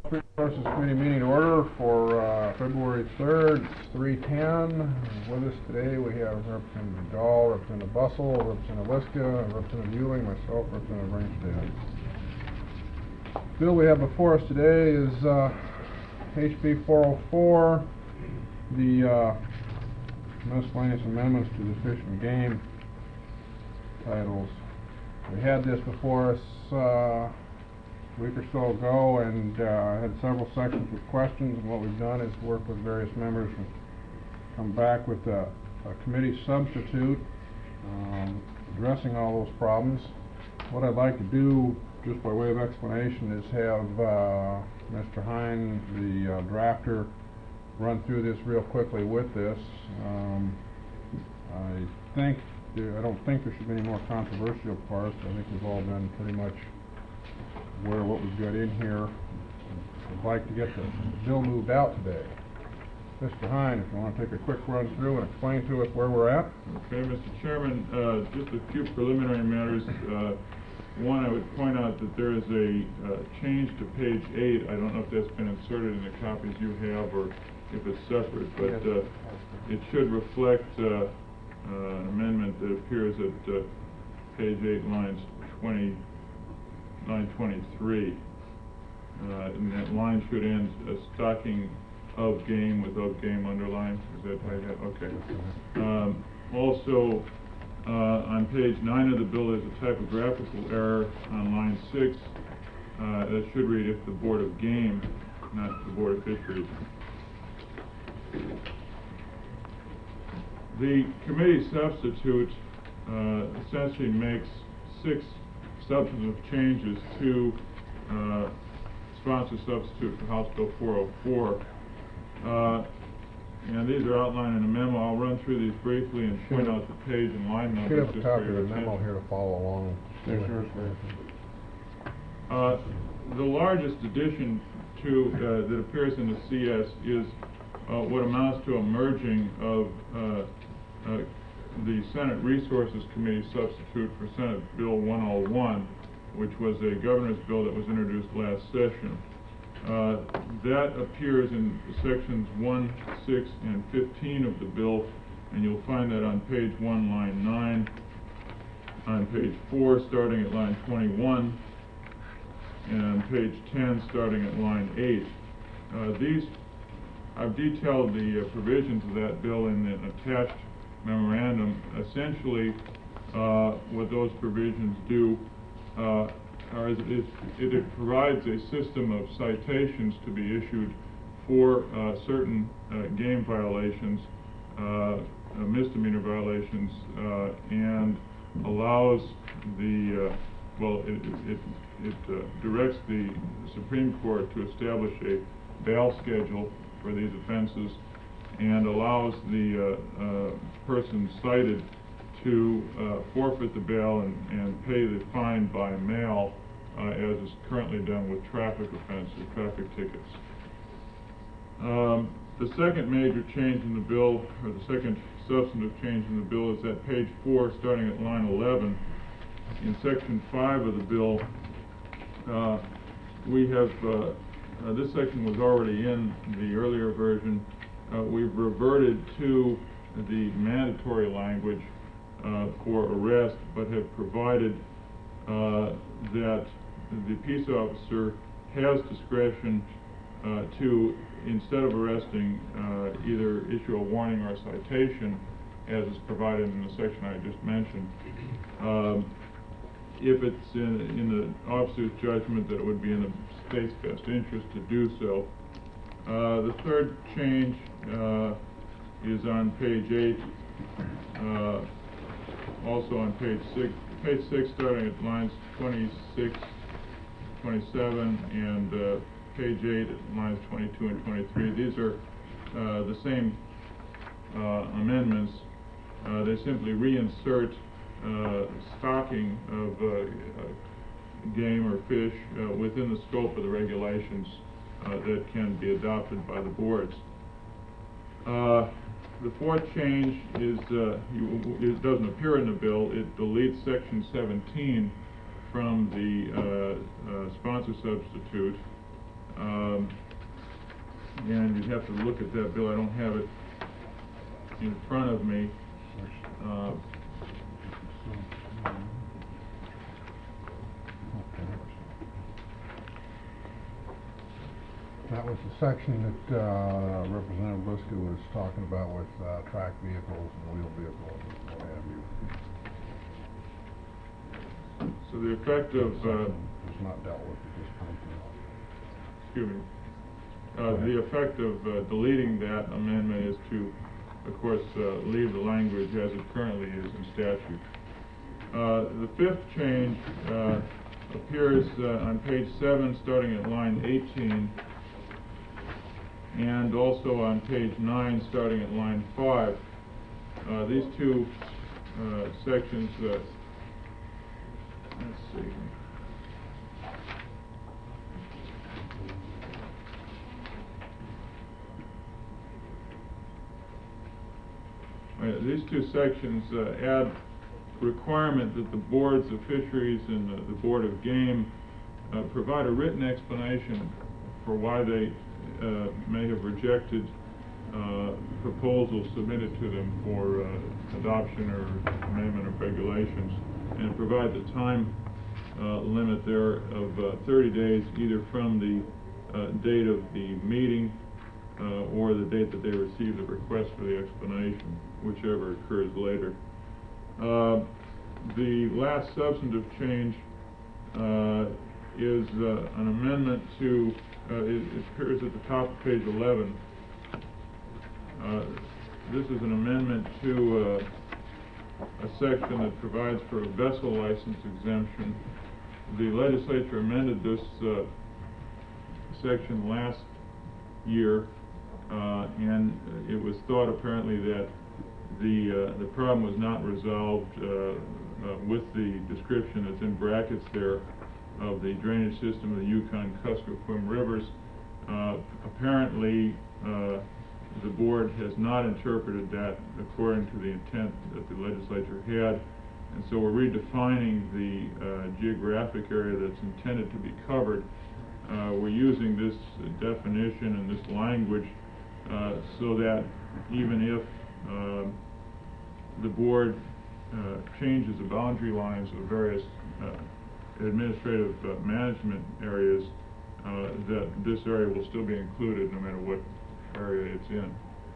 Resources Committee meeting order for February 3rd. It's 3:10. With us today we have Representative Dahl, Representative Bussell, Representative Liska, Representative Ewing, myself, Representative Ringstead. The bill we have before us today is HB 404, the miscellaneous amendments to the Fish and Game titles. We had this before us a week or so ago, and had several sections with questions, and what we've done is work with various members and come back with a committee substitute addressing all those problems. What I'd like to do, just by way of explanation, is have Mr. Hine, the drafter, run through this real quickly with this. I don't think there should be any more controversial parts. I think we've all been pretty much aware of what we've got in here. I'd like to get the bill moved out today. Mr. Hine, if you want to take a quick run through and explain to us where we're at. Okay, Mr. Chairman, just a few preliminary matters. One, I would point out that there is a change to page 8. I don't know if that's been inserted in the copies you have or if it's separate, but it should reflect an amendment that appears at page 8, line 23. And that line should end stocking of game with of game underlined. Is that how you have? Okay. Also, on page 9 of the bill, there's a typographical error on line 6. That should read "if the Board of Game," not the Board of Fisheries. The committee substitute essentially makes 6 substantive changes to sponsor substitute for House Bill 404. And these are outlined in a memo. I'll run through these briefly and point out the page and line numbers. You should have a copy of the memo here to follow along. The largest addition to that appears in the CS is what amounts to a merging of the Senate Resources Committee substitute for Senate Bill 101, which was a governor's bill that was introduced last session. That appears in sections 1, 6, and 15 of the bill, and you'll find that on page 1, line 9, on page 4, starting at line 21, and on page 10, starting at line 8. I've detailed the provisions of that bill in an attached memorandum. Essentially, what those provisions do it provides a system of citations to be issued for certain game violations, misdemeanor violations, and allows the it directs the Supreme Court to establish a bail schedule for these offenses, and allows the person cited to forfeit the bail and pay the fine by mail, as is currently done with traffic offenses, traffic tickets. The second major change in the bill, or the second substantive change in the bill, is at page 4, starting at line 11. In section 5 of the bill, we have, this section was already in the earlier version. We've reverted to the mandatory language for arrest, but have provided that the peace officer has discretion to, instead of arresting, either issue a warning or a citation, as is provided in the section I just mentioned. If it's in the officer's judgment that it would be in the state's best interest to do so. The third change is on page 8, also on page 6, starting at lines 26, 27, and page 8 at lines 22 and 23. These are the same amendments. They simply reinsert stocking of game or fish within the scope of the regulations that can be adopted by the boards. The fourth change is, it doesn't appear in the bill. It deletes section 17 from the sponsor substitute And you'd have to look at that bill. I don't have it in front of me. That was the section that Representative Liska was talking about with track vehicles and wheel vehicles and what have you. So the effect of It's not dealt with at this point. excuse me. The effect of deleting that amendment is to, of course, leave the language as it currently is in statute. The fifth change appears on page 7, starting at line 18, and also on page 9, starting at line 5. These two sections, let's see. These two sections add requirement that the boards of fisheries and the Board of Game provide a written explanation for why they may have rejected proposals submitted to them for adoption or amendment of regulations, and provide the time limit there of 30 days, either from the date of the meeting or the date that they receive the request for the explanation, whichever occurs later. The last substantive change is an amendment to, it appears at the top of page 11. This is an amendment to a section that provides for a vessel license exemption. The legislature amended this section last year, and it was thought apparently that the problem was not resolved with the description that's in brackets there of the drainage system of the Yukon-Kuskokwim rivers. Apparently, the board has not interpreted that according to the intent that the legislature had, and so we're redefining the geographic area that's intended to be covered. We're using this definition and this language so that even if the board changes the boundary lines of various administrative management areas, that this area will still be included no matter what area it's in.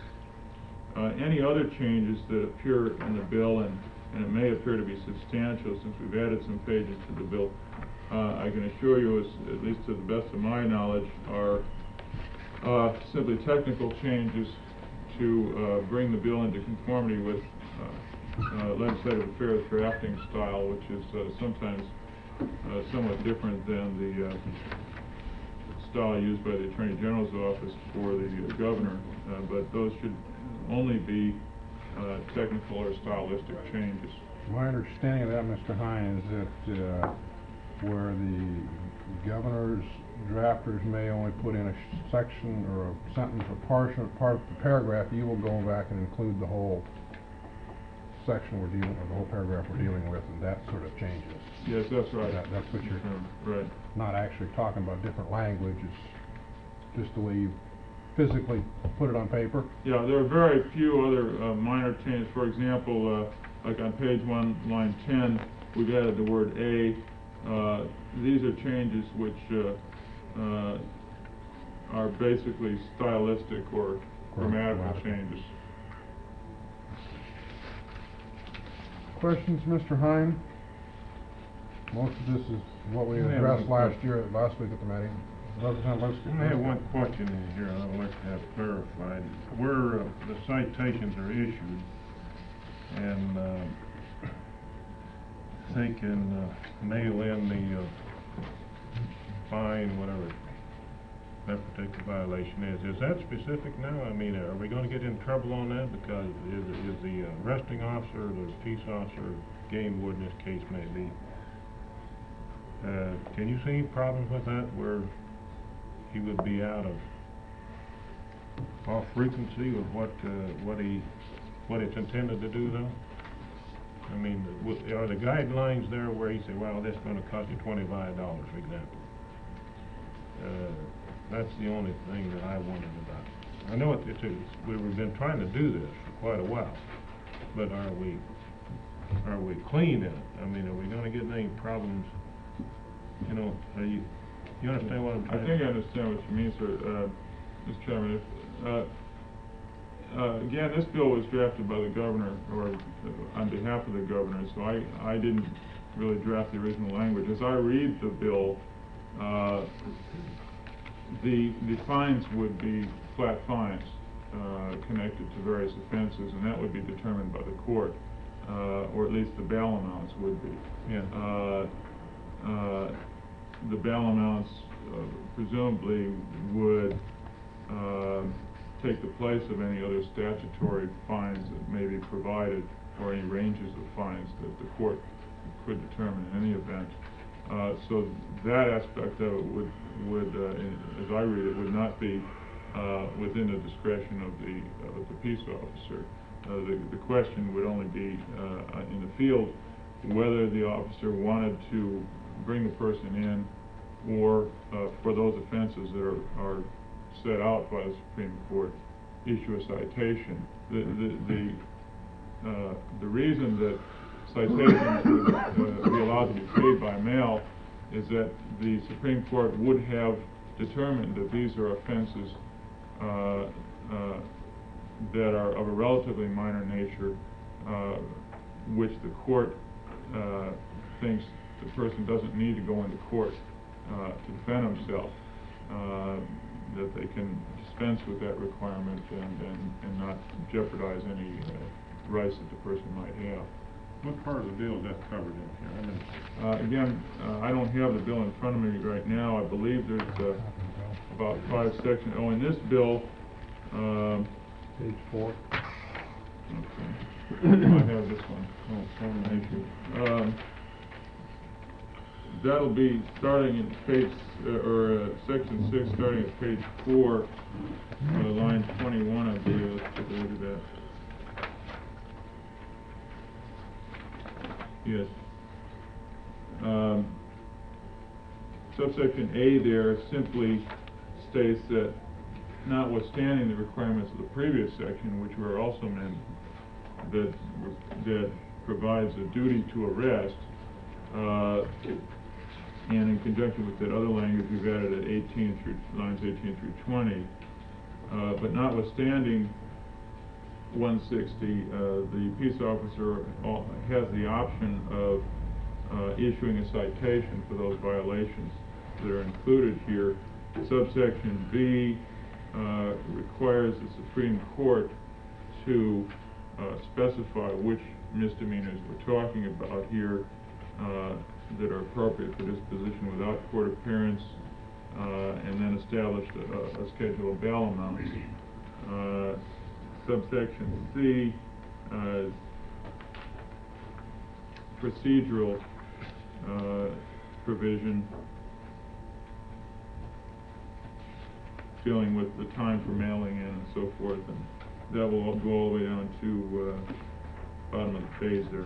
Any other changes that appear in the bill, and it may appear to be substantial since we've added some pages to the bill, I can assure you, at least to the best of my knowledge, are simply technical changes to bring the bill into conformity with legislative affairs drafting style, which is sometimes somewhat different than the style used by the Attorney General's office for the governor, but those should only be technical or stylistic changes. My understanding of that, Mr. Hine, is that where the governor's drafters may only put in a section or a sentence or part of the paragraph, you will go back and include the whole section we're dealing, or the whole paragraph we're dealing with, and that sort of changes. Yes, that's right. That's what you're right. Not actually talking about different language, it's just the way you physically put it on paper. Yeah, there are very few other minor changes. For example, like on page 1, line 10, we've added the word "a." These are changes which are basically stylistic or grammatical changes. Questions, Mr. Hine? Most of this is what we addressed last week at the meeting. I have one question in here I'd like to have clarified. Where the citations are issued, and they can nail in the fine, whatever that particular violation is that specific now? I mean, are we going to get in trouble on that? Because is the arresting officer, the peace officer, game warden, this case may be, can you see any problems with that, where he would be out of off frequency with what it's intended to do, though? I mean, are the guidelines there where he said, well, this is going to cost you $25, for example? That's the only thing that I wondered about. I know we've been trying to do this for quite a while, but are we clean in it? I mean, are we gonna get any problems? You know, you understand what I'm I saying? think I understand what you mean, sir. Mr. Chairman, again, this bill was drafted by the governor, or on behalf of the governor, so I didn't really draft the original language. As I read the bill, the fines would be flat fines connected to various offenses, and that would be determined by the court, or at least the bail amounts would be. Yeah. The bail amounts presumably would take the place of any other statutory fines that may be provided, or any ranges of fines that the court could determine in any event. So that aspect of it would as I read it, would not be within the discretion of the peace officer. The question would only be in the field whether the officer wanted to bring the person in, or for those offenses that are set out by the Supreme Court, issue a citation. The reason that citations would be allowed to be paid by mail is that the Supreme Court would have determined that these are offenses that are of a relatively minor nature, which the court thinks the person doesn't need to go into court to defend himself, that they can dispense with that requirement and not jeopardize any rights that the person might have. What part of the bill is that covered in here? Again, I don't have the bill in front of me right now. I believe there's about 5 sections. Oh, in this bill, Page 4. okay. I have this one. Oh, thank you. That'll be starting at page, section 6, starting at page 4, line 21, I believe. Let's take a look at that. Yes. Subsection A there simply states that, notwithstanding the requirements of the previous section, which were also amended, that provides a duty to arrest, and in conjunction with that other language, we've added at lines 18 through 20. But notwithstanding 160, the peace officer has the option of issuing a citation for those violations that are included here. Subsection B requires the Supreme Court to specify which misdemeanors we're talking about here that are appropriate for disposition without court appearance, and then establish a schedule of bail amounts. Subsection C, procedural provision dealing with the time for mailing in and so forth, and that will go all the way down to bottom of the page there.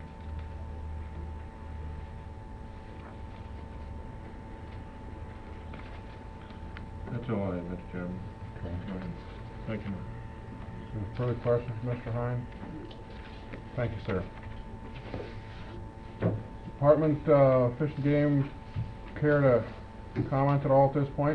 That's all I have, Mr. Chairman. Okay. Go ahead. Thank you. Any further questions, Mr. Hine? Thank you, sir. Department Fish and Game, care to comment at all at this point?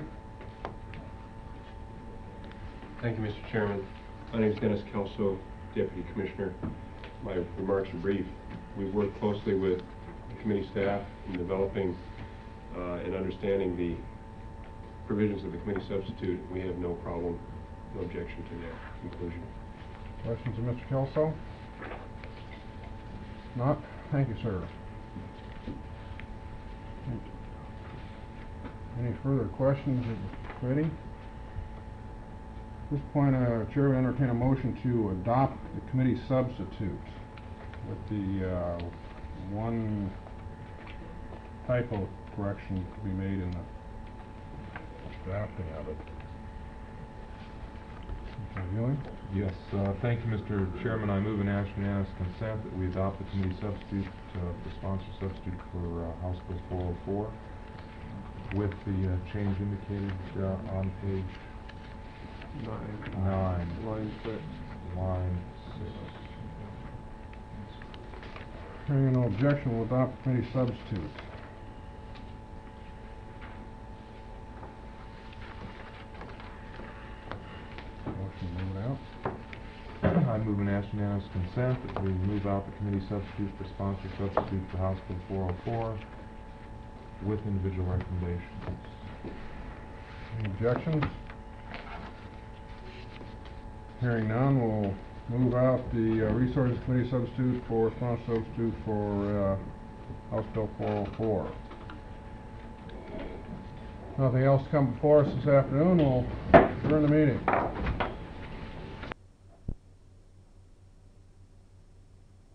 Thank you, Mr. Chairman. My name is Dennis Kelso, Deputy Commissioner. My remarks are brief. We've worked closely with the committee staff in developing and understanding the provisions of the committee substitute. We have no problem, no objection to that conclusion. Questions of Mr. Kelso? Not? Thank you, sir. Any further questions of the committee? At this point, Chair will entertain a motion to adopt the committee substitute with the one typo correction to be made in the drafting of it. Mr. Ewing? Yes, thank you, Mr. Chairman. I move in action unanimous consent that we adopt the committee substitute, the sponsor substitute for House Bill 404, with the change indicated on page 9, Line 6. line 6. Hearing no objection, we'll adopt committee substitute. Motion to move it out. I move and ask unanimous consent that we move out the committee substitute for sponsor substitute for House Bill 404 with individual recommendations. Any objections? Hearing none, we'll move out the Resources Committee substitute for sponsor substitute for House Bill 404. Nothing else to come before us this afternoon, we'll adjourn the meeting.